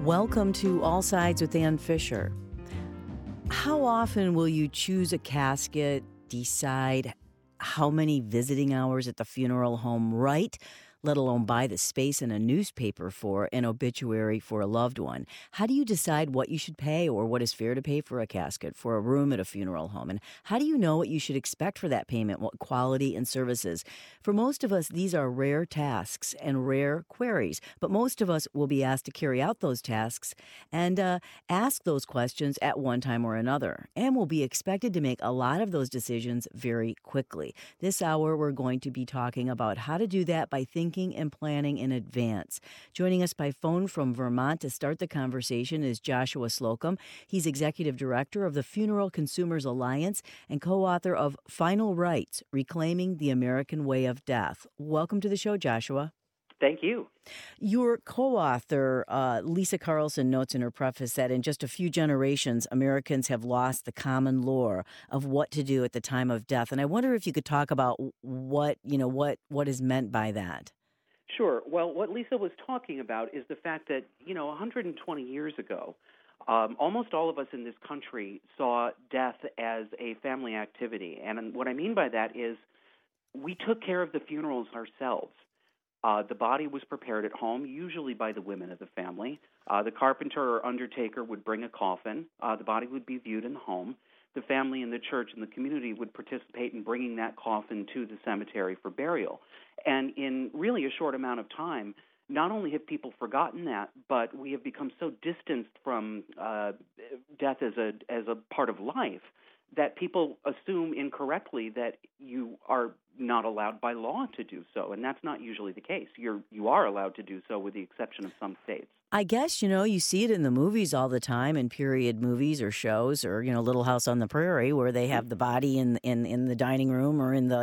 Welcome to All Sides with Ann Fisher. How often will you choose a casket, decide how many visiting hours at the funeral home write, let alone buy the space in a newspaper for an obituary for a loved one? How do you decide what you should pay or what is fair to pay for a casket, for a room at a funeral home? And how do you know what you should expect for that payment, what quality and services? For most of us, these are rare tasks and rare queries, but most of us will be asked to carry out those tasks and ask those questions at one time or another, and will be expected to make a lot of those decisions very quickly. This hour, we're going to be talking about how to do that by thinking and planning in advance. Joining us by phone from Vermont to start the conversation is Joshua Slocum. He's Executive Director of the Funeral Consumers Alliance and co-author of Final Rites, Reclaiming the American Way of Death. Welcome to the show, Joshua. Thank you. Your co-author, Lisa Carlson, notes in her preface that in just a few generations, Americans have lost the common lore of what to do at the time of death. And I wonder if you could talk about what is meant by that. Sure. Well, what Lisa was talking about is the fact that, 120 years ago, almost all of us in this country saw death as a family activity. And what I mean by that is we took care of the funerals ourselves. The body was prepared at home, usually by the women of the family. The carpenter or undertaker would bring a coffin. The body would be viewed in the home. The family and the church and the community would participate in bringing that coffin to the cemetery for burial. And in really a short amount of time, not only have people forgotten that, but we have become so distanced from death as a part of life that people assume incorrectly that you are not allowed by law to do so, and that's not usually the case. You are allowed to do so with the exception of some states. I guess, you see it in the movies all the time, in period movies or shows, or, Little House on the Prairie, where they have the body in the dining room or in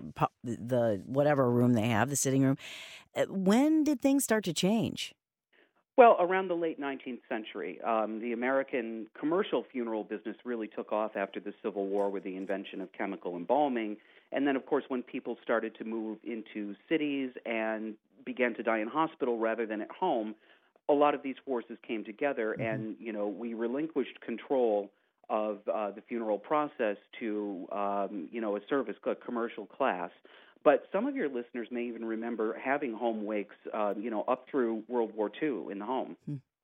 the whatever room they have, the sitting room. When did things start to change? Well, around the late 19th century, the American commercial funeral business really took off after the Civil War with the invention of chemical embalming. And then, of course, when people started to move into cities and began to die in hospital rather than at home, a lot of these forces came together, and we relinquished control of the funeral process to a commercial class. But some of your listeners may even remember having home wakes, up through World War II in the home.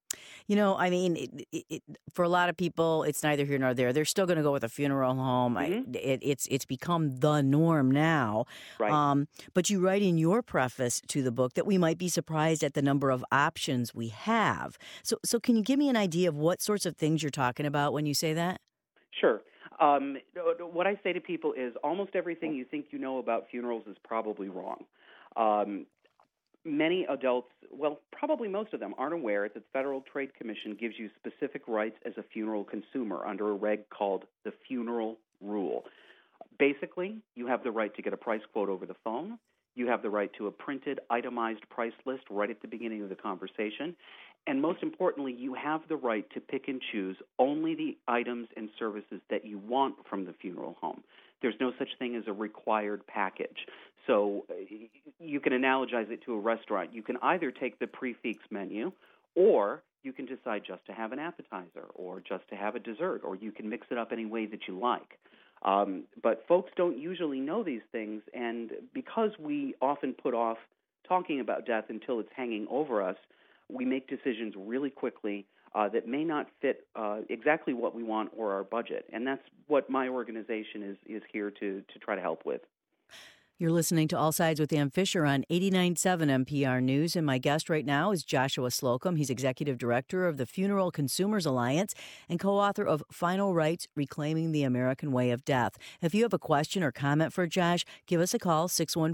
For a lot of people, it's neither here nor there. They're still going to go with a funeral home. Mm-hmm. It's become the norm now. Right. But you write in your preface to the book that we might be surprised at the number of options we have. So can you give me an idea of what sorts of things you're talking about when you say that? Sure. What I say to people is almost everything you think you know about funerals is probably wrong. Many adults, well, probably most of them, aren't aware that the Federal Trade Commission gives you specific rights as a funeral consumer under a reg called the Funeral Rule. Basically, you have the right to get a price quote over the phone. You have the right to a printed, itemized price list right at the beginning of the conversation. And most importantly, you have the right to pick and choose only the items and services that you want from the funeral home. There's no such thing as a required package. So you can analogize it to a restaurant. You can either take the prix fixe menu, or you can decide just to have an appetizer or just to have a dessert, or you can mix it up any way that you like. But folks don't usually know these things, and because we often put off talking about death until it's hanging over us, we make decisions really quickly that may not fit exactly what we want or our budget. And that's what my organization is here to try to help with. You're listening to All Sides with Ann Fisher on 89.7 NPR News, and my guest right now is Joshua Slocum. He's Executive Director of the Funeral Consumers Alliance and co-author of Final Rites, Reclaiming the American Way of Death. If you have a question or comment for Josh, give us a call,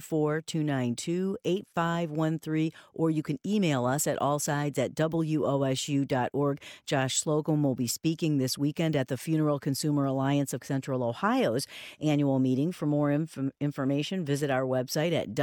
614-292-8513, or you can email us at allsides@wosu.org. Josh Slocum will be speaking this weekend at the Funeral Consumer Alliance of Central Ohio's annual meeting. For more information, visit our website at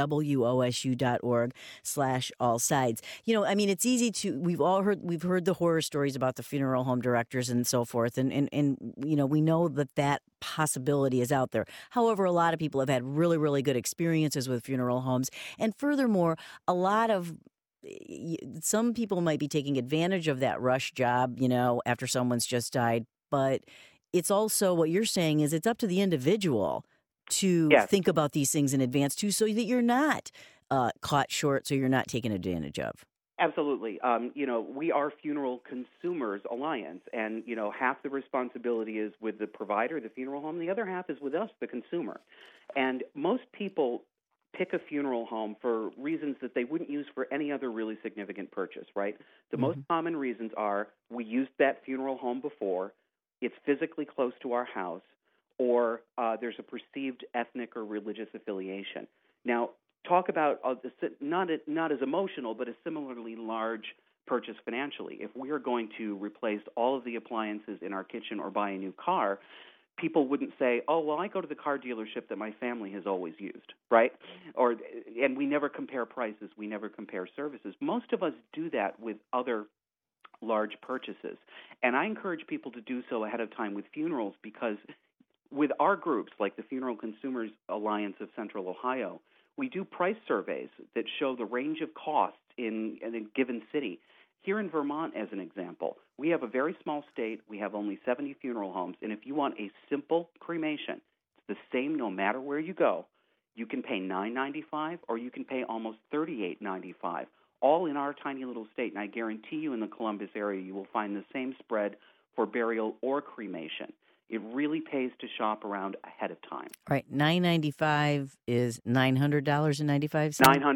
wosu.org/allsides. It's easy to, we've heard the horror stories about the funeral home directors and so forth. And we know that possibility is out there. However, a lot of people have had really, really good experiences with funeral homes. And furthermore, a lot of some people might be taking advantage of that rush job, after someone's just died. But it's also what you're saying is it's up to the individual to Yes. think about these things in advance too, so that you're not caught short, so you're not taken advantage of. Absolutely. We are Funeral Consumers Alliance, and, half the responsibility is with the provider, the funeral home. The other half is with us, the consumer. And most people pick a funeral home for reasons that they wouldn't use for any other really significant purchase, right? The most common reasons are we used that funeral home before, it's physically close to our house, or there's a perceived ethnic or religious affiliation. Now, talk about not as emotional, but a similarly large purchase financially. If we are going to replace all of the appliances in our kitchen or buy a new car, people wouldn't say, "Oh, well, I go to the car dealership that my family has always used," right? And we never compare prices, we never compare services. Most of us do that with other large purchases, and I encourage people to do so ahead of time with funerals, because with our groups, like the Funeral Consumers Alliance of Central Ohio, we do price surveys that show the range of costs in a given city. Here in Vermont, as an example, we have a very small state. We have only 70 funeral homes, and if you want a simple cremation, it's the same no matter where you go. You can pay $9.95 or you can pay almost $38.95, all in our tiny little state. And I guarantee you in the Columbus area you will find the same spread for burial or cremation. It really pays to shop around ahead of time. Right, $9.95 is $900.95.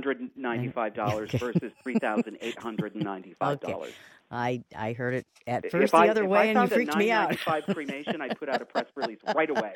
$995 versus $3,895. Okay. I heard it at first the other way, and you freaked me out. If I found a $995 cremation, I'd put out a press release right away.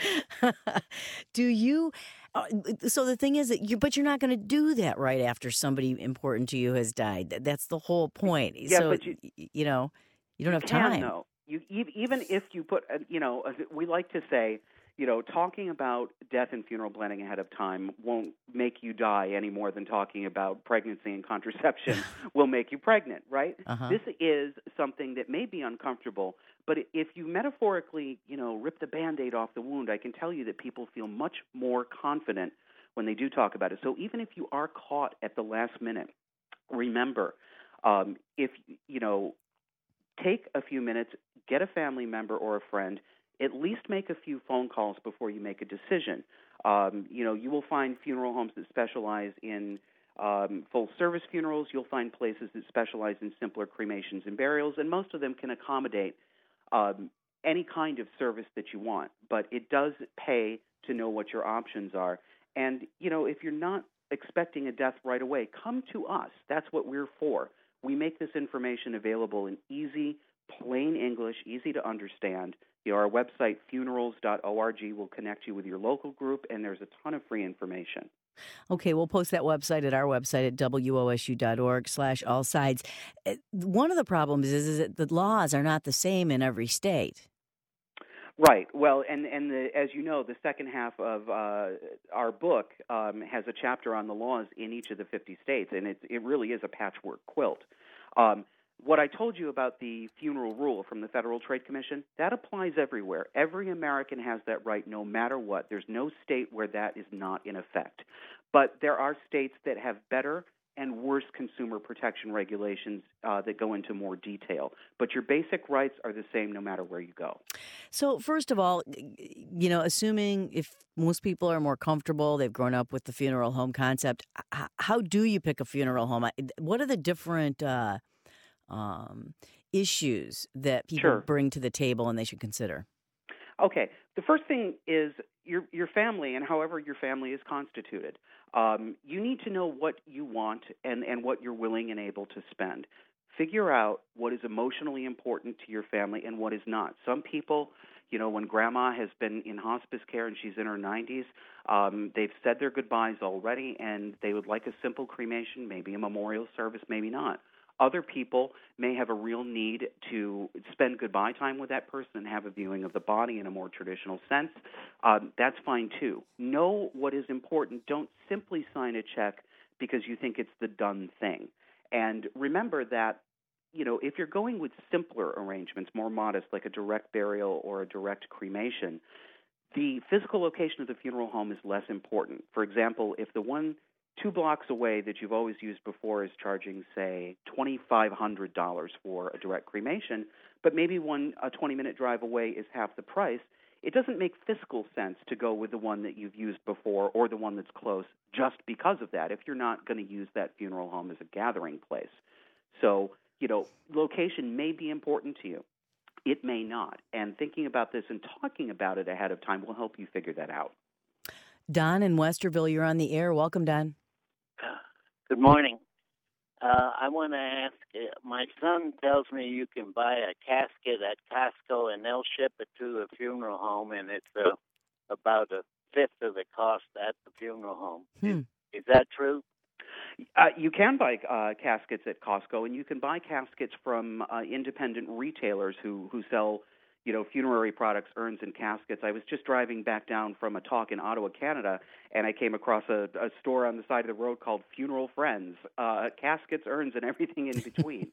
Do you? So the thing is that but you're not going to do that right after somebody important to you has died. That's the whole point. Yeah, so but you don't have time. No. Even if you put, we like to say, talking about death and funeral planning ahead of time won't make you die any more than talking about pregnancy and contraception will make you pregnant, right? This is something that may be uncomfortable, but if you metaphorically, rip the Band-Aid off the wound, I can tell you that people feel much more confident when they do talk about it. So even if you are caught at the last minute, remember, take a few minutes, get a family member or a friend, at least make a few phone calls before you make a decision. You will find funeral homes that specialize in full-service funerals. You'll find places that specialize in simpler cremations and burials, and most of them can accommodate any kind of service that you want. But it does pay to know what your options are. And, if you're not expecting a death right away, come to us. That's what we're for. We make this information available in easy, plain English, easy to understand. Our website, funerals.org, will connect you with your local group, and there's a ton of free information. Okay, we'll post that website at our website at wosu.org/allsides. One of the problems is that the laws are not the same in every state. Right. Well, as you know, the second half of our book has a chapter on the laws in each of the 50 states, and it really is a patchwork quilt. What I told you about the funeral rule from the Federal Trade Commission, that applies everywhere. Every American has that right no matter what. There's no state where that is not in effect. But there are states that have better and worse consumer protection regulations that go into more detail. But your basic rights are the same no matter where you go. So first of all, assuming if most people are more comfortable, they've grown up with the funeral home concept, how do you pick a funeral home? What are the different issues that people bring to the table and they should consider? Okay. The first thing is your family and however your family is constituted. You need to know what you want and what you're willing and able to spend. Figure out what is emotionally important to your family and what is not. Some people, when grandma has been in hospice care and she's in her 90s, they've said their goodbyes already and they would like a simple cremation, maybe a memorial service, maybe not. Other people may have a real need to spend goodbye time with that person and have a viewing of the body in a more traditional sense. That's fine, too. Know what is important. Don't simply sign a check because you think it's the done thing. And remember that, if you're going with simpler arrangements, more modest, like a direct burial or a direct cremation, the physical location of the funeral home is less important. For example, if the one 2 blocks away that you've always used before is charging, say, $2,500 for a direct cremation, but maybe one a 20-minute drive away is half the price, it doesn't make fiscal sense to go with the one that you've used before or the one that's close just because of that if you're not going to use that funeral home as a gathering place. So, location may be important to you. It may not. And thinking about this and talking about it ahead of time will help you figure that out. Don in Westerville, you're on the air. Welcome, Don. Good morning. I want to ask, my son tells me you can buy a casket at Costco and they'll ship it to the funeral home, and it's about a fifth of the cost at the funeral home. Is that true? You can buy caskets at Costco, and you can buy caskets from independent retailers who sell, funerary products, urns, and caskets. I was just driving back down from a talk in Ottawa, Canada, and I came across a store on the side of the road called Funeral Friends, caskets, urns, and everything in between.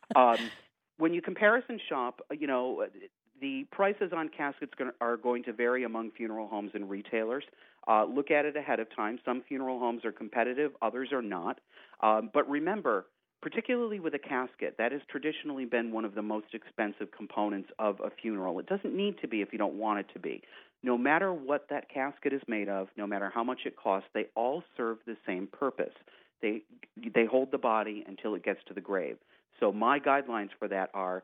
When you comparison shop, the prices on caskets are going to vary among funeral homes and retailers. Look at it ahead of time. Some funeral homes are competitive, others are not. But remember, particularly with a casket, that has traditionally been one of the most expensive components of a funeral. It doesn't need to be if you don't want it to be. No matter what that casket is made of, no matter how much it costs, they all serve the same purpose. They hold the body until it gets to the grave. So my guidelines for that are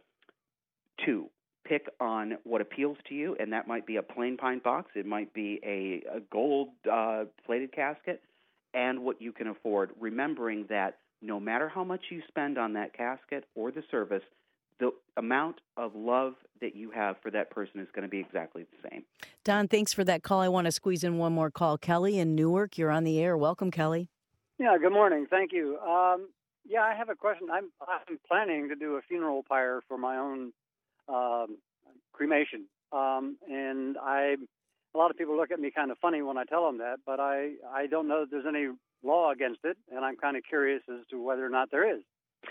2. Pick on what appeals to you, and that might be a plain pine box. It might be a gold plated casket, and what you can afford, remembering that no matter how much you spend on that casket or the service, the amount of love that you have for that person is going to be exactly the same. Don, thanks for that call. I want to squeeze in one more call. Kelly in Newark, you're on the air. Welcome, Kelly. Yeah, good morning. Thank you. I have a question. I'm planning to do a funeral pyre for my own cremation, and a lot of people look at me kind of funny when I tell them that, but I don't know that there's any law against it, and I'm kind of curious as to whether or not there is.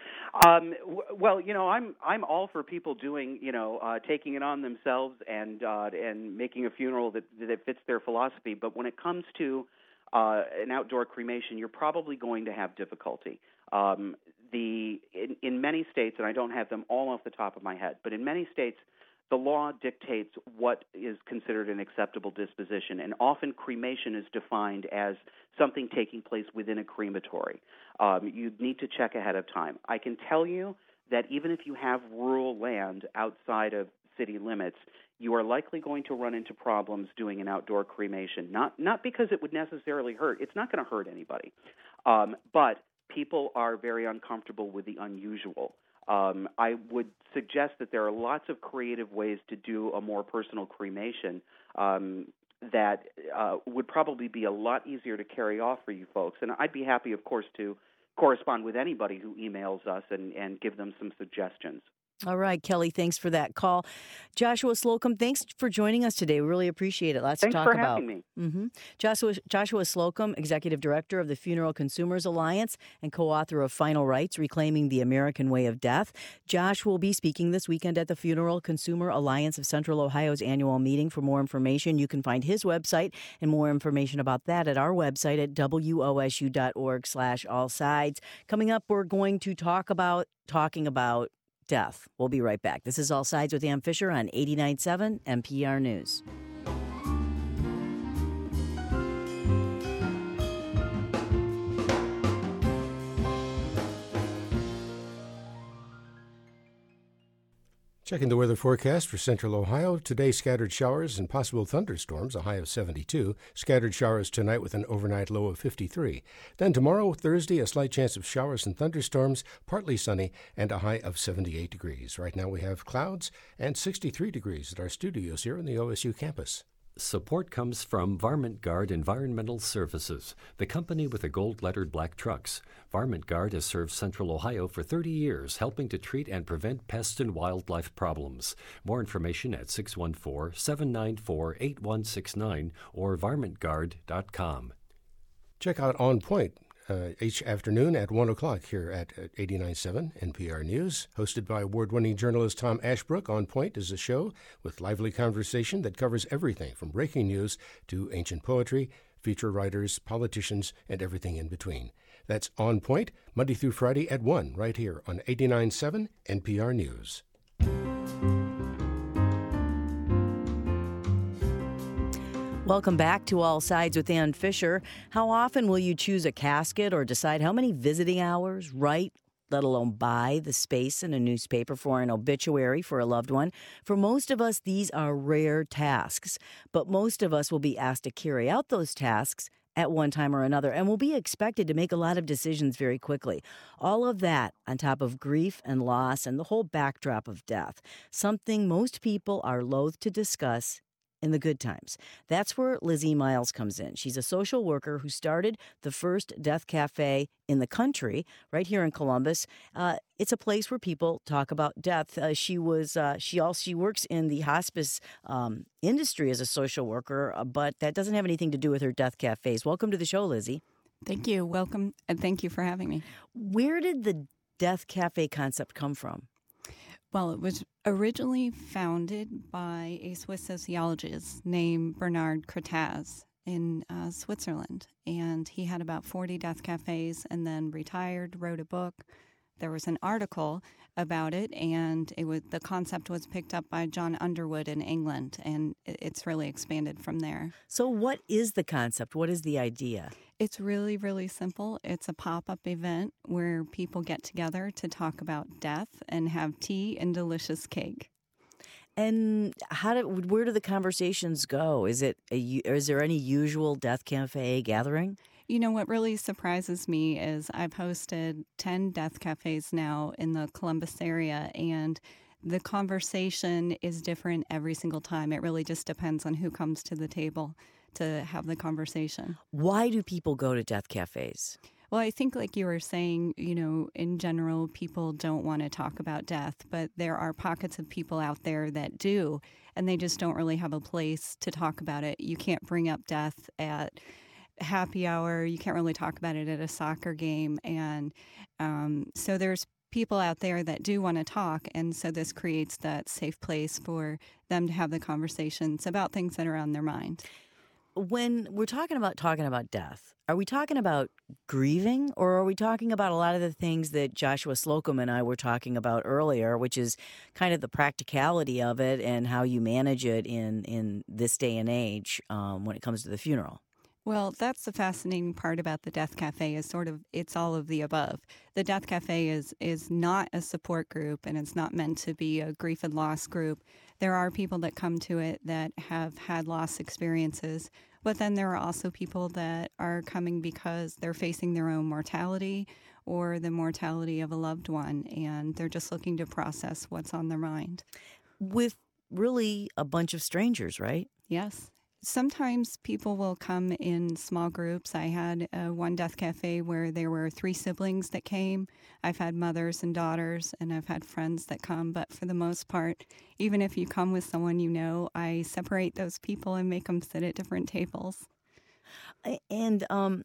Well, I'm all for people doing, taking it on themselves and making a funeral that fits their philosophy. But when it comes to an outdoor cremation, you're probably going to have difficulty. In many states, and I don't have them all off the top of my head, but in many states, the law dictates what is considered an acceptable disposition, and often cremation is defined as something taking place within a crematory. You need to check ahead of time. I can tell you that even if you have rural land outside of city limits, you are likely going to run into problems doing an outdoor cremation. Not because it would necessarily hurt. It's not going to hurt anybody. But people are very uncomfortable with the unusual. I would suggest that there are lots of creative ways to do a more personal cremation that would probably be a lot easier to carry off for you folks. And I'd be happy, of course, to correspond with anybody who emails us and give them some suggestions. All right, Kelly, thanks for that call. Joshua Slocum, thanks for joining us today. We really appreciate it. Lots to talk about. Thanks for having me. Mm-hmm. Joshua Slocum, Executive Director of the Funeral Consumers Alliance and co-author of Final Rites, Reclaiming the American Way of Death. Josh will be speaking this weekend at the Funeral Consumer Alliance of Central Ohio's annual meeting. For more information, you can find his website and more information about that at our website at wosu.org/allsides. Coming up, we're going to talking about death. We'll be right back. This is All Sides with Ann Fisher on 89.7 NPR News. Checking the weather forecast for Central Ohio. Today, scattered showers and possible thunderstorms, a high of 72. Scattered showers tonight with an overnight low of 53. Then tomorrow, Thursday, a slight chance of showers and thunderstorms, partly sunny, and a high of 78 degrees. Right now we have clouds and 63 degrees at our studios here on the OSU campus. Support comes from Varmint Guard Environmental Services, the company with the gold-lettered black trucks. Varmint Guard has served Central Ohio for 30 years, helping to treat and prevent pest and wildlife problems. More information at 614-794-8169 or varmintguard.com. Check out On Point each afternoon at 1 o'clock here at 89.7 NPR News. Hosted by award-winning journalist Tom Ashbrook, On Point is a show with lively conversation that covers everything from breaking news to ancient poetry, feature writers, politicians, and everything in between. That's On Point, Monday through Friday at 1, right here on 89.7 NPR News. Welcome back to All Sides with Ann Fisher. How often will you choose a casket or decide how many visiting hours, write, let alone buy the space in a newspaper for an obituary for a loved one? For most of us, these are rare tasks, but most of us will be asked to carry out those tasks at one time or another, and will be expected to make a lot of decisions very quickly. All of that on top of grief and loss and the whole backdrop of death, something most people are loath to discuss in the good times. That's where Lizzie Miles comes in. She's a social worker who started the first death cafe in the country, right here in Columbus. It's a place where people talk about death. She works in the hospice industry as a social worker, but that doesn't have anything to do with her death cafes. Welcome to the show, Lizzie. Thank you. Welcome, and thank you for having me. Where did the death cafe concept come from? Well, it was originally founded by a Swiss sociologist named Bernard Crotaz in Switzerland. And he had about 40 death cafes and then retired, wrote a book. There was an article about it, and the concept was picked up by John Underwood in England, and it's really expanded from there. So what is the concept? What is the idea? It's really, really simple. It's a pop-up event where people get together to talk about death and have tea and delicious cake. And where do the conversations go? Is there any usual death cafe gathering? You know, what really surprises me is I've hosted 10 death cafes now in the Columbus area, and the conversation is different every single time. It really just depends on who comes to the table to have the conversation. Why do people go to death cafes? Well, I think like you were saying, you know, in general, people don't want to talk about death, but there are pockets of people out there that do, and they just don't really have a place to talk about it. You can't bring up death at happy hour. You can't really talk about it at a soccer game. And so there's people out there that do want to talk. And so this creates that safe place for them to have the conversations about things that are on their mind. When we're talking about death, are we talking about grieving, or are we talking about a lot of the things that Joshua Slocum and I were talking about earlier, which is kind of the practicality of it and how you manage it in this day and age when it comes to the funeral? Well, that's the fascinating part about the Death Cafe is it's all of the above. The Death Cafe is not a support group, and it's not meant to be a grief and loss group. There are people that come to it that have had loss experiences, but then there are also people that are coming because they're facing their own mortality or the mortality of a loved one, and they're just looking to process what's on their mind. With really a bunch of strangers, right? Yes. Sometimes people will come in small groups. I had one death cafe where there were 3 siblings that came. I've had mothers and daughters, and I've had friends that come. But for the most part, even if you come with someone you know, I separate those people and make them sit at different tables. And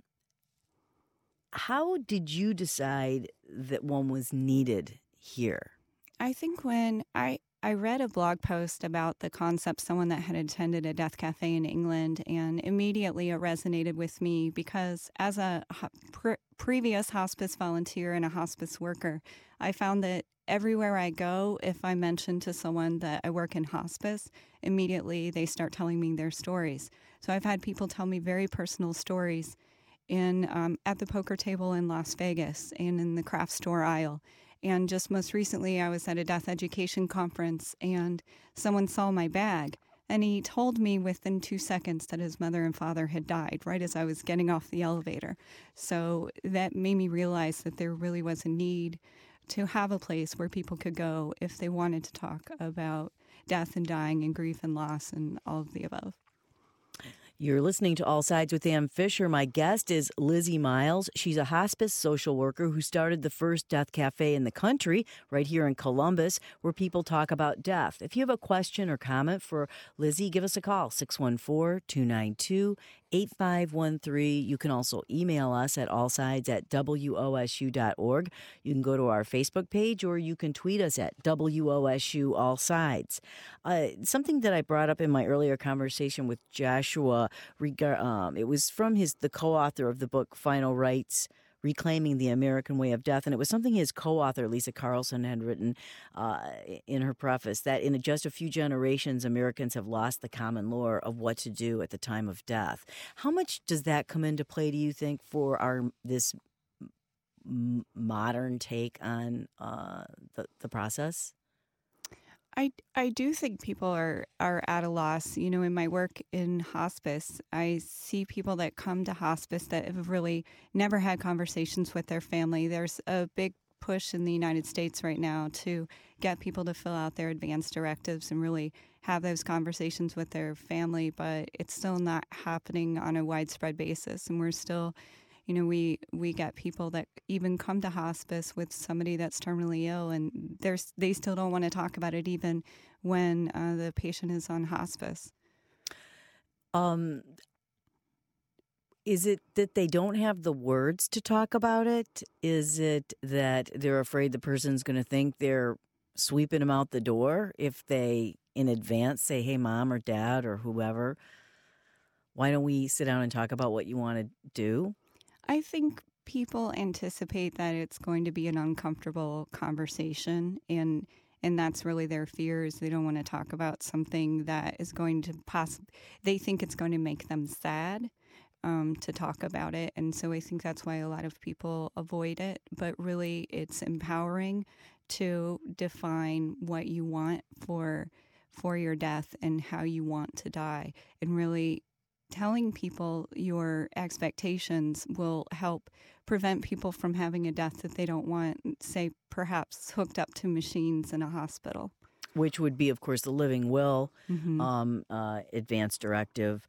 how did you decide that one was needed here? I think when I read a blog post about the concept, someone that had attended a death cafe in England, and immediately it resonated with me because as a previous hospice volunteer and a hospice worker, I found that everywhere I go, if I mention to someone that I work in hospice, immediately they start telling me their stories. So I've had people tell me very personal stories at the poker table in Las Vegas and in the craft store aisle. And just most recently, I was at a death education conference, and someone saw my bag, and he told me within 2 seconds that his mother and father had died right as I was getting off the elevator. So that made me realize that there really was a need to have a place where people could go if they wanted to talk about death and dying and grief and loss and all of the above. You're listening to All Sides with Ann Fisher. My guest is Lizzie Miles. She's a hospice social worker who started the first death cafe in the country right here in Columbus, where people talk about death. If you have a question or comment for Lizzie, give us a call, 614-292-8893. 8513. You can also email us at allsides@wosu.org. You can go to our Facebook page, or you can tweet us at WOSU All Sides. Something that I brought up in my earlier conversation with Joshua, it was from the co-author of the book Final Rites, Reclaiming the American Way of Death. And it was something his co-author, Lisa Carlson, had written in her preface, that in just a few generations, Americans have lost the common lore of what to do at the time of death. How much does that come into play, do you think, for this modern take on the process? I do think people are at a loss. You know, in my work in hospice, I see people that come to hospice that have really never had conversations with their family. There's a big push in the United States right now to get people to fill out their advance directives and really have those conversations with their family, but it's still not happening on a widespread basis. And we're still, you know, we get people that even come to hospice with somebody that's terminally ill, and they still don't want to talk about it even when the patient is on hospice. Is it that they don't have the words to talk about it? Is it that they're afraid the person's going to think they're sweeping them out the door if they in advance say, hey, mom or dad or whoever, why don't we sit down and talk about what you want to do? I think people anticipate that it's going to be an uncomfortable conversation, and that's really their fears. They don't want to talk about something that is going to they think it's going to make them sad to talk about it. And so I think that's why a lot of people avoid it. But really, it's empowering to define what you want for your death and how you want to die, and really telling people your expectations will help prevent people from having a death that they don't want, say perhaps hooked up to machines in a hospital. Which would be, of course, the living will advance directive.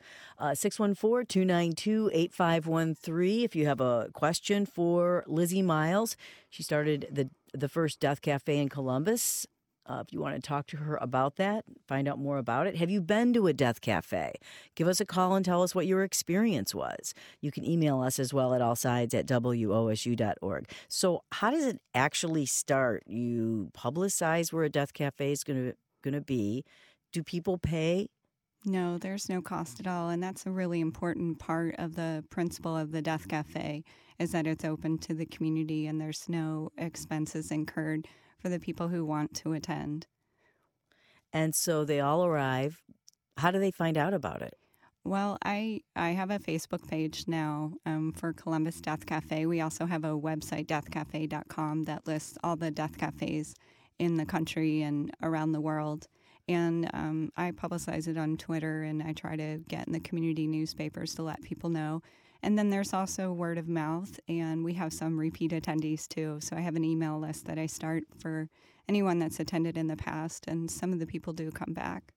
614-292-8513. If you have a question for Lizzie Miles, she started the first Death Cafe in Columbus. If you want to talk to her about that, find out more about it. Have you been to a death cafe? Give us a call and tell us what your experience was. You can email us as well at allsides@wosu.org. So how does it actually start? You publicize where a death cafe is going to be. Do people pay? No, there's no cost at all. And that's a really important part of the principle of the Death Cafe, is that it's open to the community and there's no expenses incurred for the people who want to attend. And so they all arrive. How do they find out about it? Well, I have a Facebook page now for Columbus Death Cafe. We also have a website, deathcafe.com, that lists all the death cafes in the country and around the world. And I publicize it on Twitter, and I try to get in the community newspapers to let people know. And then there's also word of mouth, and we have some repeat attendees too. So I have an email list that I start for anyone that's attended in the past, and some of the people do come back.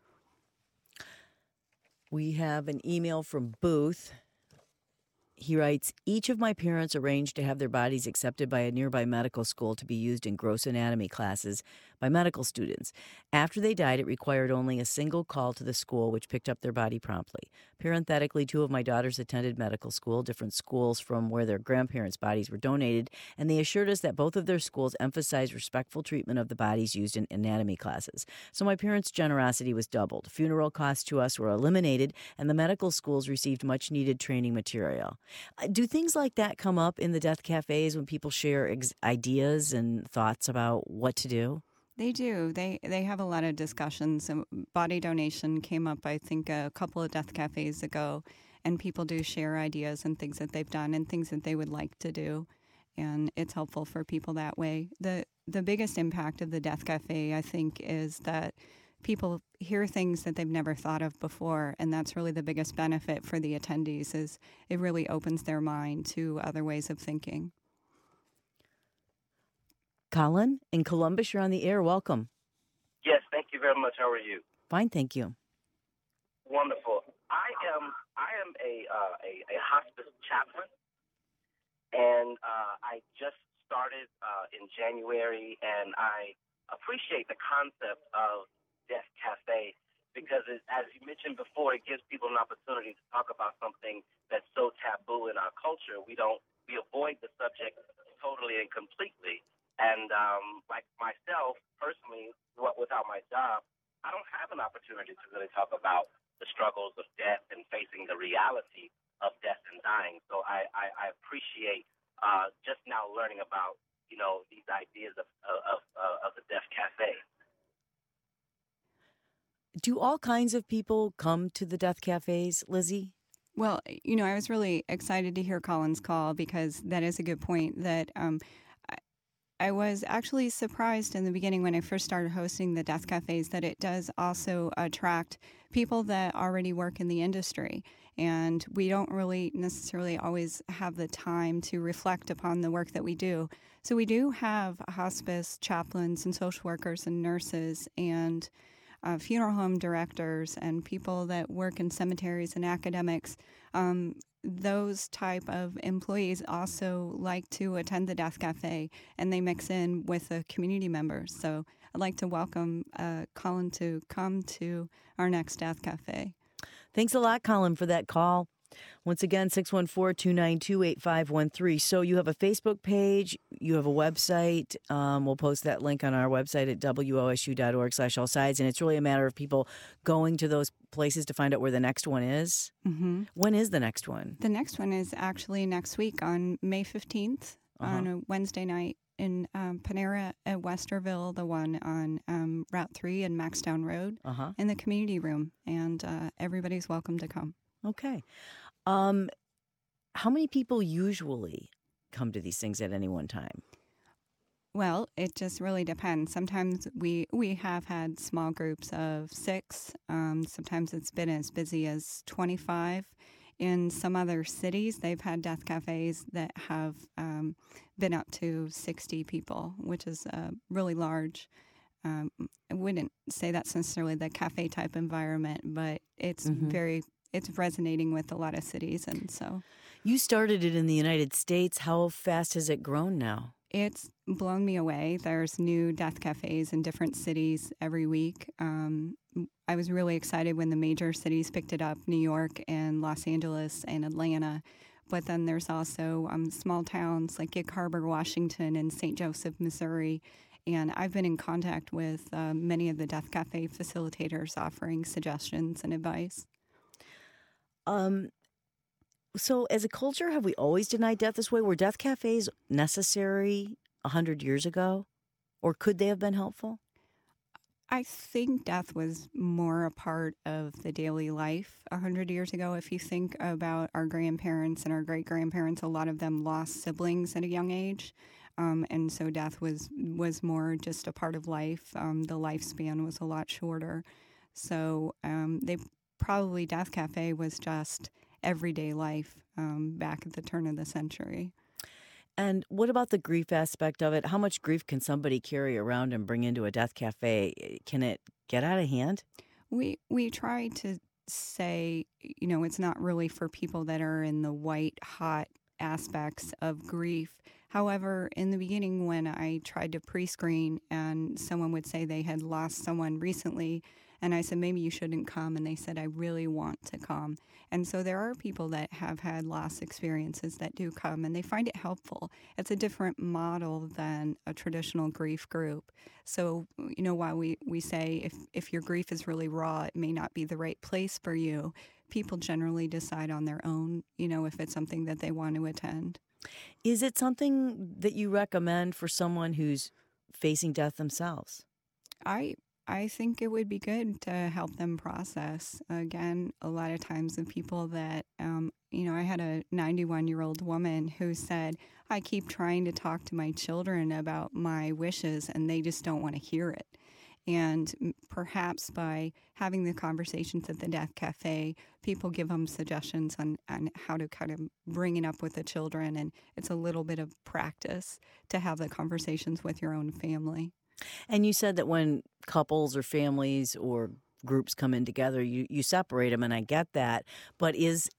We have an email from Booth. He writes, each of my parents arranged to have their bodies accepted by a nearby medical school to be used in gross anatomy classes by medical students. After they died, it required only a single call to the school, which picked up their body promptly. Parenthetically, 2 of my daughters attended medical school, different schools from where their grandparents' bodies were donated, and they assured us that both of their schools emphasized respectful treatment of the bodies used in anatomy classes. So my parents' generosity was doubled. Funeral costs to us were eliminated, and the medical schools received much-needed training material. Do things like that come up in the death cafes when people share ideas and thoughts about what to do? They do. They have a lot of discussions. Body donation came up, I think, a couple of death cafes ago, and people do share ideas and things that they've done and things that they would like to do, and it's helpful for people that way. The biggest impact of the Death Cafe, I think, is that people hear things that they've never thought of before, and that's really the biggest benefit for the attendees, is it really opens their mind to other ways of thinking. Colin, in Columbus, you're on the air. Welcome. Yes, thank you very much. How are you? Fine, thank you. Wonderful. I am a hospice chaplain, and I just started in January, and I appreciate the concept of Death Cafe because as you mentioned before, it gives people an opportunity to talk about something that's so taboo in our culture. We avoid the subject totally and completely. And like myself, personally, without my job, I don't have an opportunity to really talk about the struggles of death and facing the reality of death and dying. So I appreciate just now learning about, these ideas of the Death Cafe. Do all kinds of people come to the death cafes, Lizzie? Well, I was really excited to hear Colin's call because that is a good point that I was actually surprised in the beginning when I first started hosting the death cafes that it does also attract people that already work in the industry. And we don't really necessarily always have the time to reflect upon the work that we do. So we do have hospice chaplains and social workers and nurses and funeral home directors and people that work in cemeteries and academics. Those type of employees also like to attend the Death Cafe, and they mix in with the community members. So I'd like to welcome Colin to come to our next Death Cafe. Thanks a lot, Colin, for that call. Once again, 614-292-8513. So you have a Facebook page, you have a website. We'll post that link on our website at wosu.org/allsides. And it's really a matter of people going to those places to find out where the next one is. Mm-hmm. When is the next one? The next one is actually next week on May 15th on a Wednesday night in Panera at Westerville, the one on Route 3 and Maxtown Road in the community room. And everybody's welcome to come. Okay. How many people usually come to these things at any one time? Well, it just really depends. Sometimes we have had small groups of 6. Sometimes it's been as busy as 25. In some other cities, they've had death cafes that have been up to 60 people, which is really large. I wouldn't say that's necessarily the cafe type environment, but it's it's resonating with a lot of cities. And so you started it in the United States. How fast has it grown now? It's blown me away. There's new death cafes in different cities every week. I was really excited when the major cities picked it up, New York and Los Angeles and Atlanta. But then there's also small towns like Gig Harbor, Washington, and St. Joseph, Missouri. And I've been in contact with many of the death cafe facilitators offering suggestions and advice. So as a culture, have we always denied death this way? Were death cafes necessary 100 years ago? Or could they have been helpful? I think death was more a part of the daily life 100 years ago. If you think about our grandparents and our great-grandparents, a lot of them lost siblings at a young age. And so death was more just a part of life. The lifespan was a lot shorter. So Death Cafe was just everyday life back at the turn of the century. And what about the grief aspect of it? How much grief can somebody carry around and bring into a death cafe? Can it get out of hand? We try to say, it's not really for people that are in the white hot aspects of grief. However, in the beginning when I tried to pre-screen and someone would say they had lost someone recently, and I said, maybe you shouldn't come. And they said, I really want to come. And so there are people that have had loss experiences that do come, and they find it helpful. It's a different model than a traditional grief group. So, while we say if your grief is really raw, it may not be the right place for you, people generally decide on their own, if it's something that they want to attend. Is it something that you recommend for someone who's facing death themselves? I think it would be good to help them process. Again, a lot of times the people that, I had a 91-year-old woman who said, I keep trying to talk to my children about my wishes and they just don't want to hear it. And perhaps by having the conversations at the Death Cafe, people give them suggestions on how to kind of bring it up with the children. And it's a little bit of practice to have the conversations with your own family. And you said that when couples or families or groups come in together, you separate them, and I get that. But is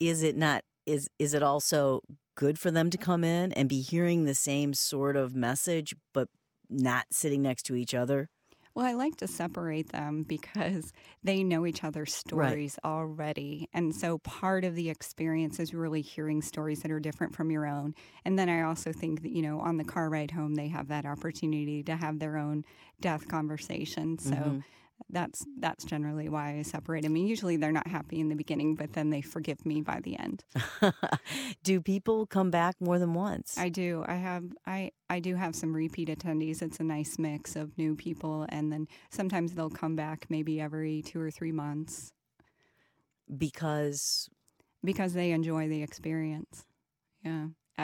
it also good for them to come in and be hearing the same sort of message, but not sitting next to each other? Well, I like to separate them because they know each other's stories already. And so part of the experience is really hearing stories that are different from your own. And then I also think that, on the car ride home, they have that opportunity to have their own death conversation. So that's generally why I separate them. I mean, usually they're not happy in the beginning, but then they forgive me by the end. Do people come back more than once? I do. I do have some repeat attendees. It's a nice mix of new people, and then sometimes they'll come back maybe every 2 or 3 months. Because they enjoy the experience. Yeah.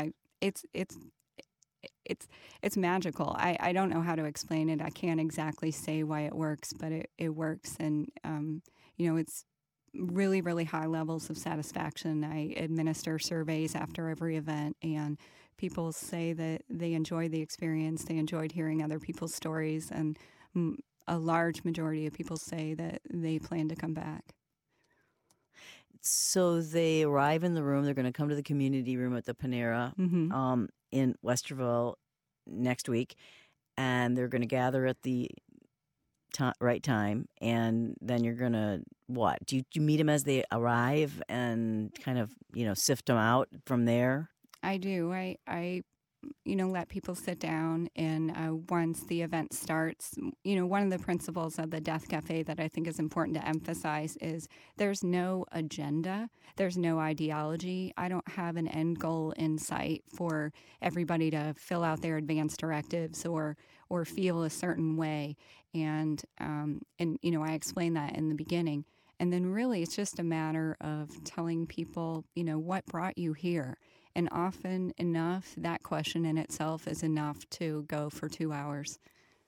It's magical. I don't know how to explain it. I can't exactly say why it works, but it works. And, it's really, really high levels of satisfaction. I administer surveys after every event, and people say that they enjoyed the experience. They enjoyed hearing other people's stories, and a large majority of people say that they plan to come back. So they arrive in the room. They're going to come to the community room at the Panera in Westerville next week, and they're going to gather at the right time, and then you're going to, what? Do you meet them as they arrive and kind of, sift them out from there? I do. I let people sit down, and once the event starts, one of the principles of the Death Cafe that I think is important to emphasize is there's no agenda, there's no ideology. I don't have an end goal in sight for everybody to fill out their advance directives or feel a certain way, and I explain that in the beginning. And then really it's just a matter of telling people, what brought you here. And often enough, that question in itself is enough to go for 2 hours.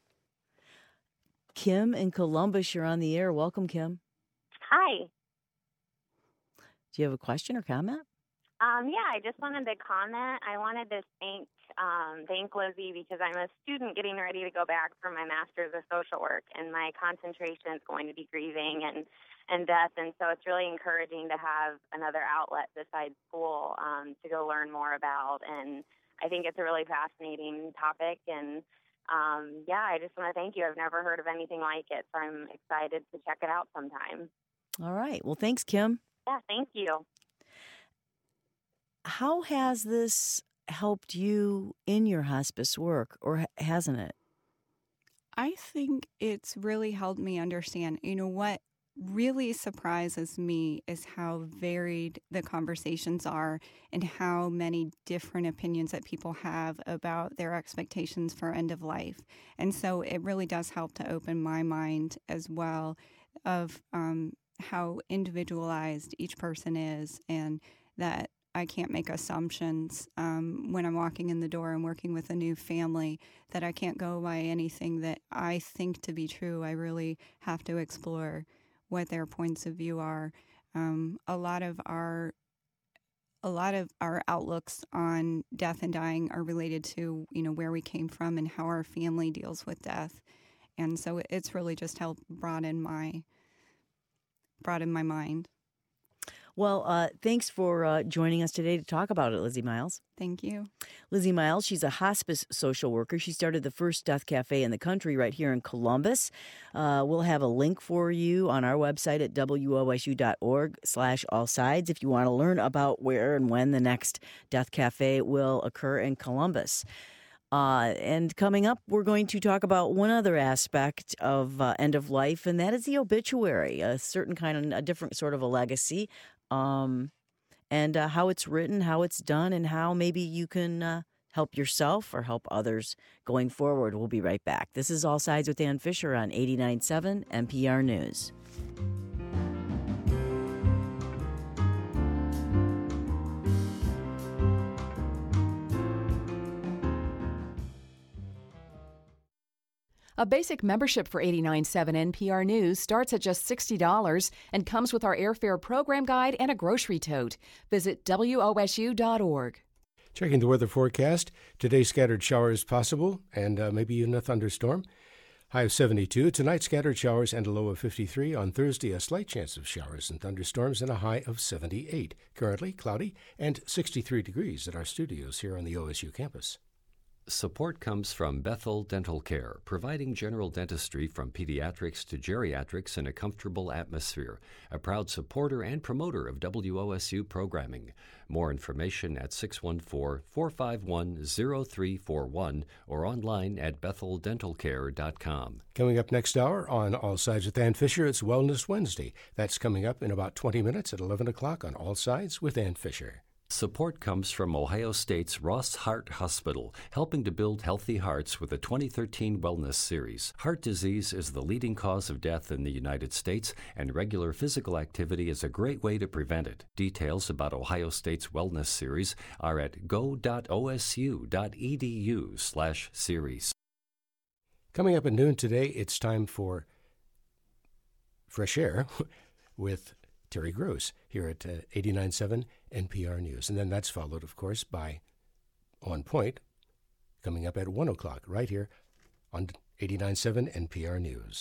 Kim in Columbus, you're on the air. Welcome, Kim. Hi. Do you have a question or comment? Yeah, I just wanted to comment. I wanted to thank Lizzie because I'm a student getting ready to go back for my master's of social work, and my concentration is going to be grieving and death, and so it's really encouraging to have another outlet besides school to go learn more about, and I think it's a really fascinating topic, and I just want to thank you. I've never heard of anything like it, so I'm excited to check it out sometime. All right. Well, thanks, Kim. Yeah, thank you. How has this helped you in your hospice work, or hasn't it? I think it's really helped me understand, what really surprises me is how varied the conversations are and how many different opinions that people have about their expectations for end of life. And so it really does help to open my mind as well of how individualized each person is, and that I can't make assumptions when I'm walking in the door and working with a new family, that I can't go by anything that I think to be true. I really have to explore what their points of view are. A lot of our outlooks on death and dying are related to, where we came from and how our family deals with death. And so it's really just helped broaden my mind. Well, thanks for joining us today to talk about it, Lizzie Miles. Thank you. Lizzie Miles, she's a hospice social worker. She started the first death cafe in the country right here in Columbus. We'll have a link for you on our website at wosu.org/allsides if you want to learn about where and when the next death cafe will occur in Columbus. And coming up, we're going to talk about one other aspect of end of life, and that is the obituary, a different sort of a legacy. And how it's written, how it's done, and how maybe you can help yourself or help others going forward. We'll be right back. This is All Sides with Ann Fisher on 89.7 NPR News. A basic membership for 89.7 NPR News starts at just $60 and comes with our airfare program guide and a grocery tote. Visit WOSU.org. Checking the weather forecast. Today, scattered showers possible and maybe even a thunderstorm. High of 72. Tonight, scattered showers and a low of 53. On Thursday, a slight chance of showers and thunderstorms and a high of 78. Currently, cloudy and 63 degrees at our studios here on the OSU campus. Support comes from Bethel Dental Care, providing general dentistry from pediatrics to geriatrics in a comfortable atmosphere. A proud supporter and promoter of WOSU programming. More information at 614-451-0341 or online at betheldentalcare.com. Coming up next hour on All Sides with Ann Fisher, it's Wellness Wednesday. That's coming up in about 20 minutes at 11 o'clock on All Sides with Ann Fisher. Support comes from Ohio State's Ross Heart Hospital, helping to build healthy hearts with the 2013 Wellness Series. Heart disease is the leading cause of death in the United States, and regular physical activity is a great way to prevent it. Details about Ohio State's Wellness Series are at go.osu.edu/series. Coming up at noon today, it's time for Fresh Air with Terry Gross here at 89.7 NPR News. And then that's followed, of course, by On Point, coming up at 1 o'clock right here on 89.7 NPR News.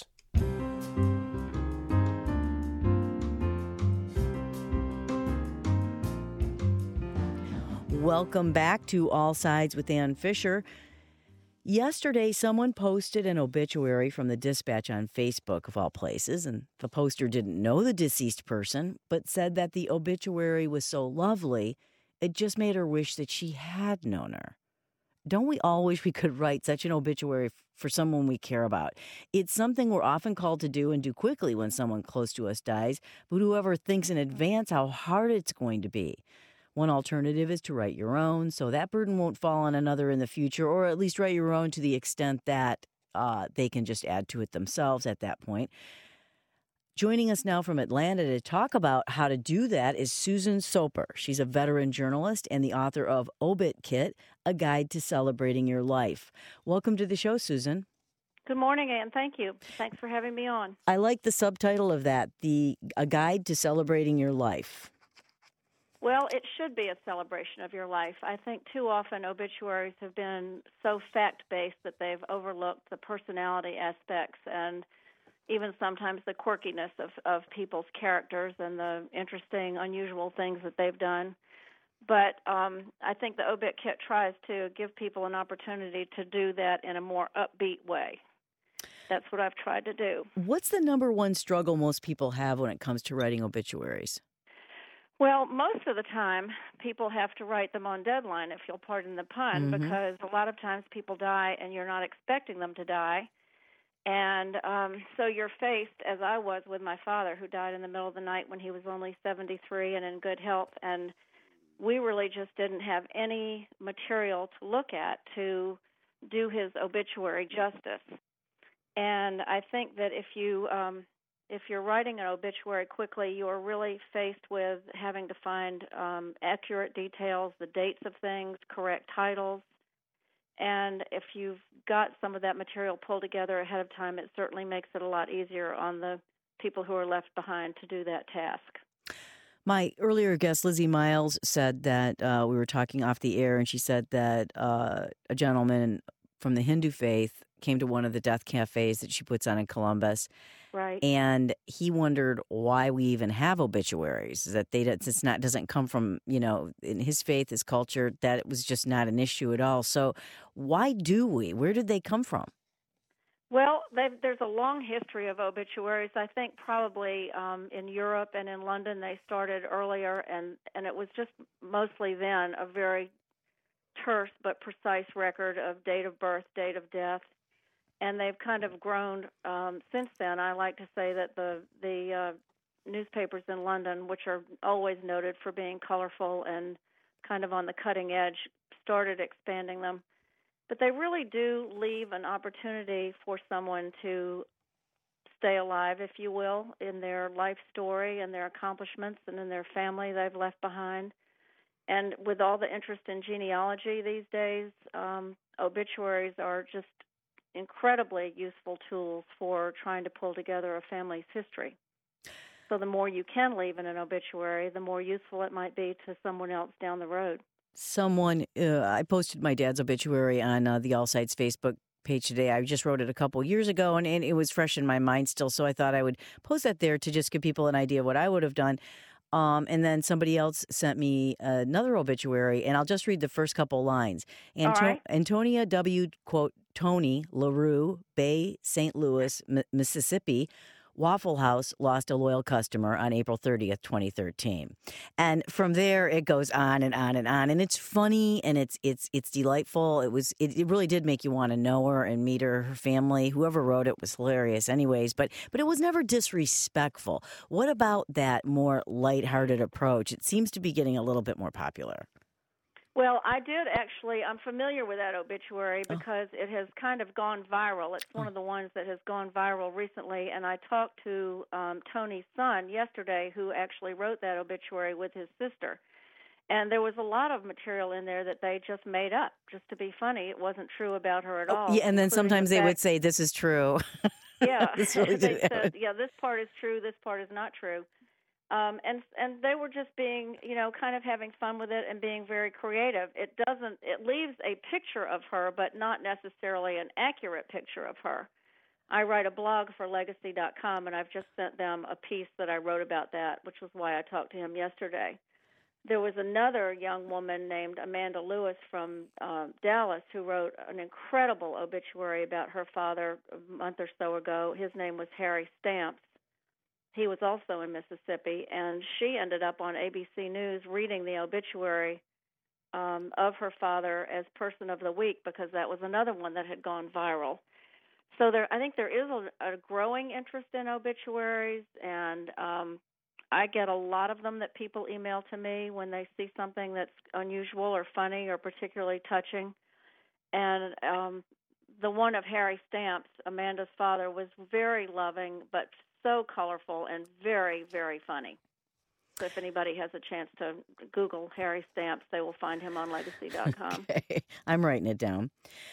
Welcome back to All Sides with Ann Fisher. Yesterday, someone posted an obituary from the Dispatch on Facebook, of all places, and the poster didn't know the deceased person, but said that the obituary was so lovely, it just made her wish that she had known her. Don't we all wish we could write such an obituary for someone we care about? It's something we're often called to do and do quickly when someone close to us dies, but whoever thinks in advance how hard it's going to be? One alternative is to write your own, so that burden won't fall on another in the future, or at least write your own to the extent that they can just add to it themselves at that point. Joining us now from Atlanta to talk about how to do that is Susan Soper. She's a veteran journalist and the author of Obit Kit, A Guide to Celebrating Your Life. Welcome to the show, Susan. Good morning, Ann. Thank you. Thanks for having me on. I like the subtitle of that, A Guide to Celebrating Your Life. Well, it should be a celebration of your life. I think too often obituaries have been so fact-based that they've overlooked the personality aspects and even sometimes the quirkiness of people's characters and the interesting, unusual things that they've done. But I think the Obit Kit tries to give people an opportunity to do that in a more upbeat way. That's what I've tried to do. What's the number one struggle most people have when it comes to writing obituaries? Well, most of the time, people have to write them on deadline, if you'll pardon the pun, because a lot of times people die and you're not expecting them to die. And so you're faced, as I was with my father, who died in the middle of the night when he was only 73 and in good health. And we really just didn't have any material to look at to do his obituary justice. And I think that if you're writing an obituary quickly, you're really faced with having to find accurate details, the dates of things, correct titles. And if you've got some of that material pulled together ahead of time, it certainly makes it a lot easier on the people who are left behind to do that task. My earlier guest, Lizzie Miles, said that we were talking off the air, and she said that a gentleman from the Hindu faith came to one of the death cafes that she puts on in Columbus. Right. And he wondered why we even have obituaries, that doesn't come from, in his faith, his culture, that it was just not an issue at all. So why do we? Where did they come from? Well, there's a long history of obituaries. I think probably in Europe and in London they started earlier, and it was just mostly then a very terse but precise record of date of birth, date of death. And they've kind of grown since then. I like to say that the newspapers in London, which are always noted for being colorful and kind of on the cutting edge, started expanding them. But they really do leave an opportunity for someone to stay alive, if you will, in their life story and their accomplishments and in their family they've left behind. And with all the interest in genealogy these days, obituaries are just incredibly useful tools for trying to pull together a family's history. So the more you can leave in an obituary, the more useful it might be to someone else down the road. I posted my dad's obituary on the All Sides Facebook page today. I just wrote it a couple years ago, and it was fresh in my mind still, so I thought I would post that there to just give people an idea of what I would have done. And then somebody else sent me another obituary, and I'll just read the first couple lines. All right. Antonia W., quote, Tony LaRue, Bay, St. Louis, Mississippi. Waffle House lost a loyal customer on April 30th, 2013. And from there, it goes on and on and on. And it's funny and it's delightful. It really did make you want to know her and meet her family. Whoever wrote it was hilarious anyways, but it was never disrespectful. What about that more lighthearted approach? It seems to be getting a little bit more popular. Well, I did actually. I'm familiar with that obituary because it has kind of gone viral. It's one of the ones that has gone viral recently, and I talked to Tony's son yesterday, who actually wrote that obituary with his sister. And there was a lot of material in there that they just made up, just to be funny. It wasn't true about her at all. Yeah, and then sometimes they would say, "This is true." Yeah, they said, "Yeah, this part is true. This part is not true." And they were just being, kind of having fun with it and being very creative. It leaves a picture of her, but not necessarily an accurate picture of her. I write a blog for Legacy.com, and I've just sent them a piece that I wrote about that, which was why I talked to him yesterday. There was another young woman named Amanda Lewis from Dallas who wrote an incredible obituary about her father a month or so ago. His name was Harry Stamps. He was also in Mississippi, and she ended up on ABC News reading the obituary of her father as Person of the Week because that was another one that had gone viral. So I think there is a growing interest in obituaries, and I get a lot of them that people email to me when they see something that's unusual or funny or particularly touching. And the one of Harry Stamps, Amanda's father, was very loving but so colorful and very, very funny. So if anybody has a chance to Google Harry Stamps, they will find him on Legacy.com. Okay. I'm writing it down.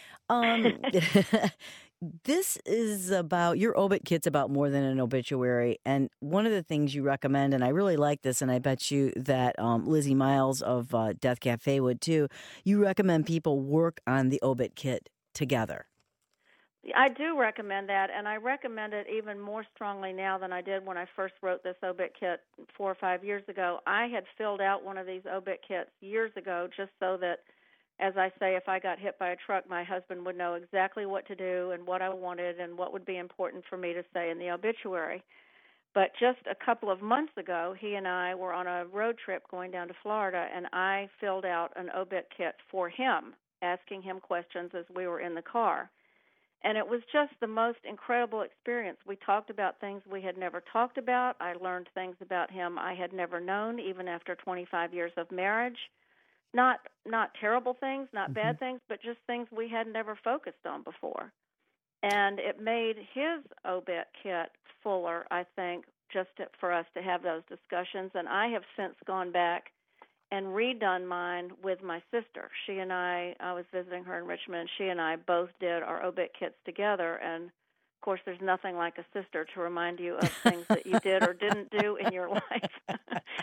This is about, your obit kit's about more than an obituary. And one of the things you recommend, and I really like this, and I bet you that Lizzie Miles of Death Cafe would too, you recommend people work on the obit kit together. I do recommend that, and I recommend it even more strongly now than I did when I first wrote this obit kit 4 or 5 years ago. I had filled out one of these obit kits years ago just so that, as I say, if I got hit by a truck, my husband would know exactly what to do and what I wanted and what would be important for me to say in the obituary. But just a couple of months ago, he and I were on a road trip going down to Florida, and I filled out an obit kit for him, asking him questions as we were in the car. And it was just the most incredible experience. We talked about things we had never talked about. I learned things about him I had never known, even after 25 years of marriage. Not terrible things, not bad things, but just things we had never focused on before. And it made his obit kit fuller, I think, just for us to have those discussions. And I have since gone back and redone mine with my sister. She and I was visiting her in Richmond, and she and I both did our obit kits together. And, of course, there's nothing like a sister to remind you of things that you did or didn't do in your life.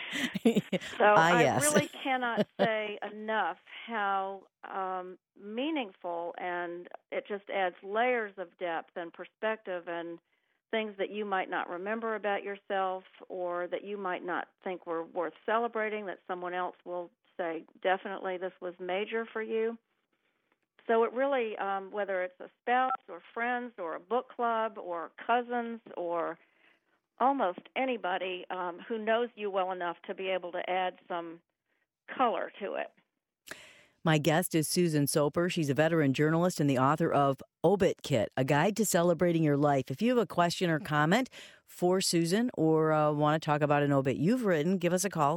So I really cannot say enough how meaningful, and it just adds layers of depth and perspective and things that you might not remember about yourself or that you might not think were worth celebrating, that someone else will say, definitely this was major for you. So it really, whether it's a spouse or friends or a book club or cousins or almost anybody who knows you well enough to be able to add some color to it. My guest is Susan Soper. She's a veteran journalist and the author of Obit Kit, A Guide to Celebrating Your Life. If you have a question or comment for Susan or want to talk about an obit you've written, give us a call,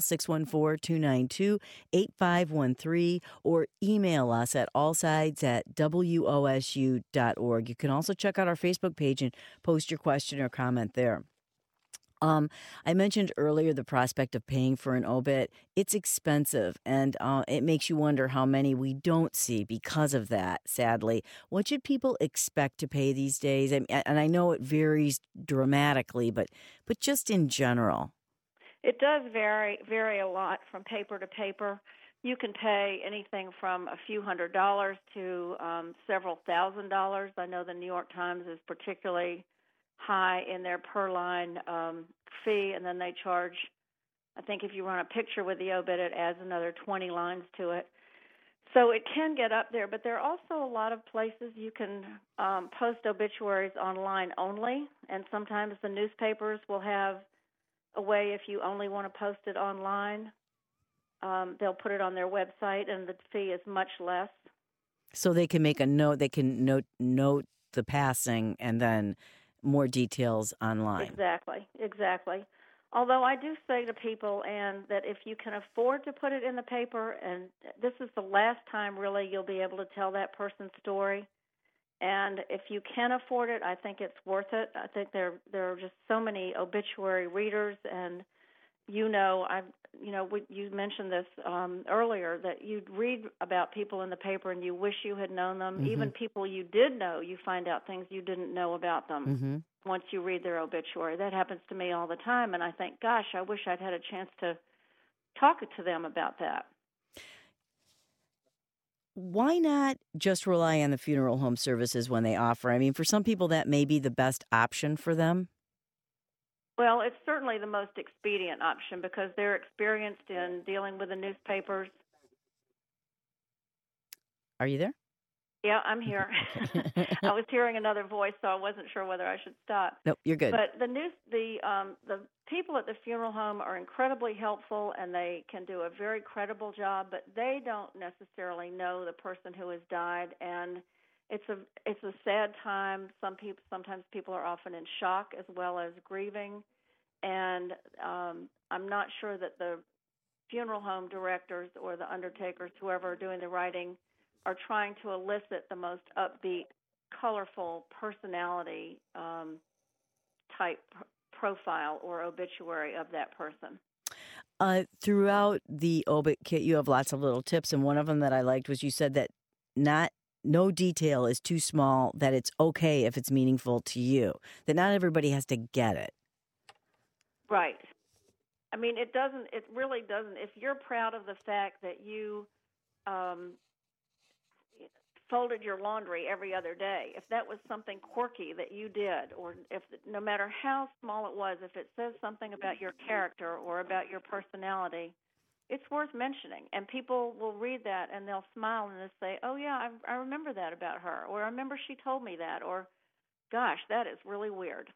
614-292-8513, or email us at allsides@wosu.org. You can also check out our Facebook page and post your question or comment there. I mentioned earlier the prospect of paying for an obit. It's expensive, and it makes you wonder how many we don't see because of that, sadly. What should people expect to pay these days? And I know it varies dramatically, but just in general. It does vary a lot from paper to paper. You can pay anything from a few $100s to several $1,000s. I know the New York Times is particularly high in their per line fee, and then they charge I think if you run a picture with the obit, it adds another 20 lines to it. So it can get up there, but there are also a lot of places you can post obituaries online only, and sometimes the newspapers will have a way, if you only want to post it online, they'll put it on their website, and the fee is much less. So they can make a note, they can note the passing and then more details online. Exactly. Although I do say to people, and that if you can afford to put it in the paper, and this is the last time really you'll be able to tell that person's story, and if you can afford it, I think it's worth it. I think there are just so many obituary readers, and you mentioned this earlier, that you'd read about people in the paper and you wish you had known them. Mm-hmm. Even people you did know, you find out things you didn't know about them. Mm-hmm. Once you read their obituary. That happens to me all the time, and I think, gosh, I wish I'd had a chance to talk to them about that. Why not just rely on the funeral home services when they offer? I mean, for some people, that may be the best option for them. Well, it's certainly the most expedient option because they're experienced in dealing with the newspapers. Are you there? Yeah, I'm here. I was hearing another voice, so I wasn't sure whether I should stop. Nope, you're good. But the people at the funeral home are incredibly helpful, and they can do a very credible job. But they don't necessarily know the person who has died, and it's a sad time. Sometimes people are often in shock as well as grieving, and I'm not sure that the funeral home directors or the undertakers, whoever are doing the writing, are trying to elicit the most upbeat, colorful personality type profile or obituary of that person. Throughout the obit kit, you have lots of little tips, and one of them that I liked was you said that no detail is too small, that it's okay if it's meaningful to you, that not everybody has to get it. Right. I mean, it really doesn't. If you're proud of the fact that you folded your laundry every other day, if that was something quirky that you did, or if no matter how small it was, if it says something about your character or about your personality, it's worth mentioning. And people will read that and they'll smile and they'll say, oh yeah, I remember that about her, or I remember she told me that, or gosh, that is really weird.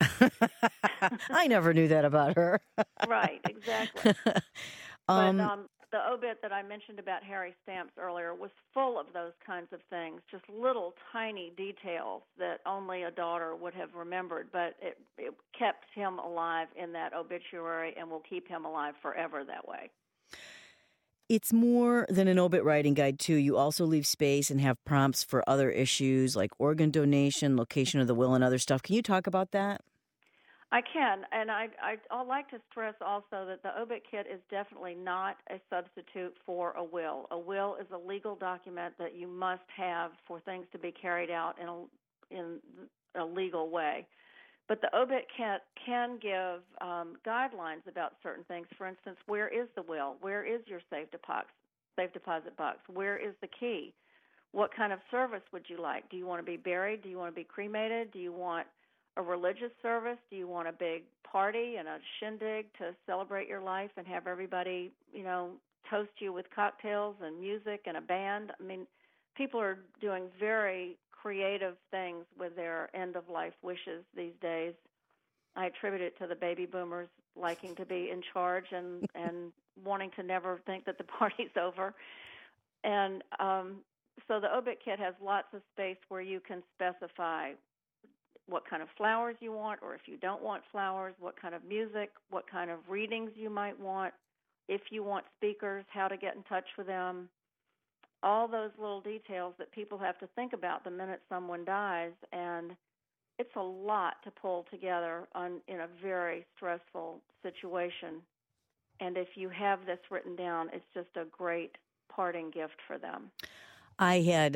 I never knew that about her. Right, exactly. But the obit that I mentioned about Harry Stamps earlier was full of those kinds of things, just little tiny details that only a daughter would have remembered, but it kept him alive in that obituary and will keep him alive forever that way. It's more than an obit writing guide, too. You also leave space and have prompts for other issues like organ donation, location of the will, and other stuff. Can you talk about that? I can, and I'd like to stress also that the obit kit is definitely not a substitute for a will. A will is a legal document that you must have for things to be carried out in a legal way. But the obit kit can give guidelines about certain things. For instance, where is the will? Where is your safe deposit box? Where is the key? What kind of service would you like? Do you want to be buried? Do you want to be cremated? Do you want a religious service? Do you want a big party and a shindig to celebrate your life and have everybody, toast you with cocktails and music and a band? I mean, people are doing very creative things with their end-of-life wishes these days. I attribute it to the baby boomers liking to be in charge and wanting to never think that the party's over. And so the obit kit has lots of space where you can specify what kind of flowers you want, or if you don't want flowers, what kind of music, what kind of readings you might want, if you want speakers, how to get in touch with them, all those little details that people have to think about the minute someone dies. And it's a lot to pull together in a very stressful situation. And if you have this written down, it's just a great parting gift for them. I had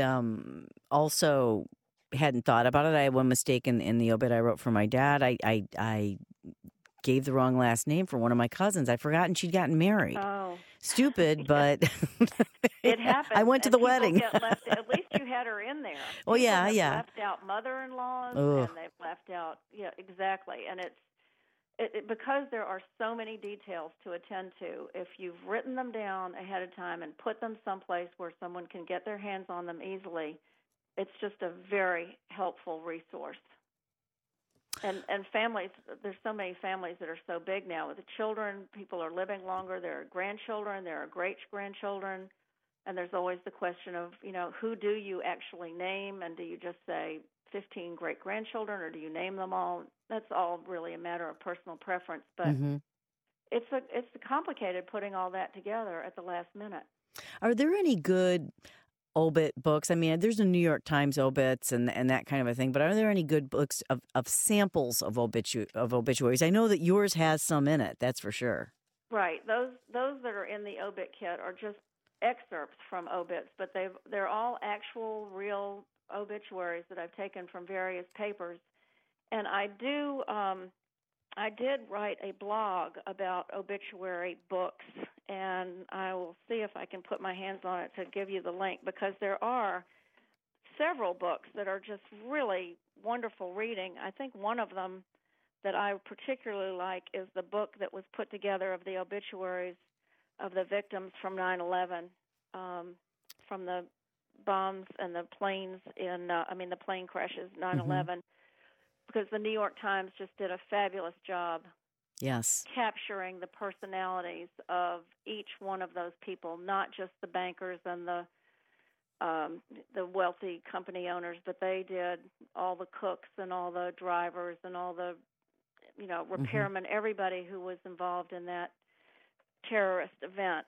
also hadn't thought about it. I had one mistake in the obit I wrote for my dad. I gave the wrong last name for one of my cousins. I'd forgotten she'd gotten married. Oh. Stupid, but it happened. I went to the wedding. At least you had her in there. Oh, yeah. Left out mother-in-laws, and they've left out, yeah, exactly. And because there are so many details to attend to, if you've written them down ahead of time and put them someplace where someone can get their hands on them easily, it's just a very helpful resource. And families, there's so many families that are so big now with the children. People are living longer. There are grandchildren. There are great-grandchildren. And there's always the question of, who do you actually name? And do you just say 15 great-grandchildren, or do you name them all? That's all really a matter of personal preference. But it's complicated putting all that together at the last minute. Are there any good obit books? I mean, there's the New York Times obits and that kind of a thing, but are there any good books of samples of obituaries? I know that yours has some in it, that's for sure. Right. Those that are in the obit kit are just excerpts from obits, but they're all actual, real obituaries that I've taken from various papers. And I did write a blog about obituary books, and I will see if I can put my hands on it to give you the link, because there are several books that are just really wonderful reading. I think one of them that I particularly like is the book that was put together of the obituaries of the victims from 9/11, from the bombs and the planes the plane crashes, 9/11. Because the New York Times just did a fabulous job capturing the personalities of each one of those people, not just the bankers and the wealthy company owners, but they did all the cooks and all the drivers and all the repairmen, everybody who was involved in that terrorist event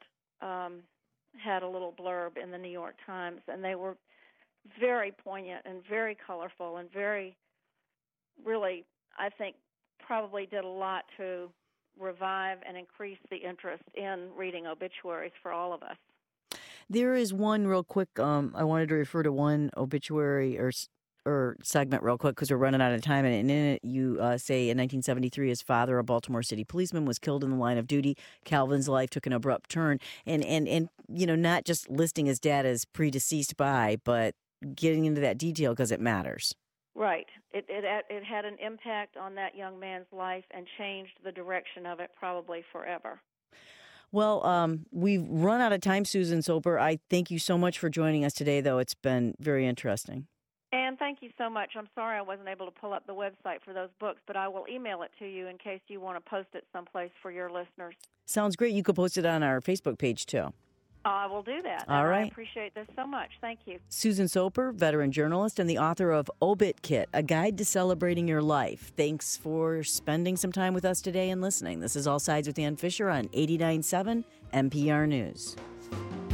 had a little blurb in the New York Times, and they were very poignant and very colorful and very, really, I think, probably did a lot to revive and increase the interest in reading obituaries for all of us. There is one real quick, I wanted to refer to one obituary or segment real quick because we're running out of time. And in it, you say in 1973, his father, a Baltimore City policeman, was killed in the line of duty. Calvin's life took an abrupt turn. And not just listing his dad as predeceased by, but getting into that detail because it matters. Right. It had an impact on that young man's life and changed the direction of it probably forever. Well, we've run out of time, Susan Soper. I thank you so much for joining us today, though. It's been very interesting. And thank you so much. I'm sorry I wasn't able to pull up the website for those books, but I will email it to you in case you want to post it someplace for your listeners. Sounds great. You could post it on our Facebook page, too. I will do that. All right. I appreciate this so much. Thank you. Susan Soper, veteran journalist and the author of Obit Kit, A Guide to Celebrating Your Life. Thanks for spending some time with us today and listening. This is All Sides with Ann Fisher on 89.7 NPR News.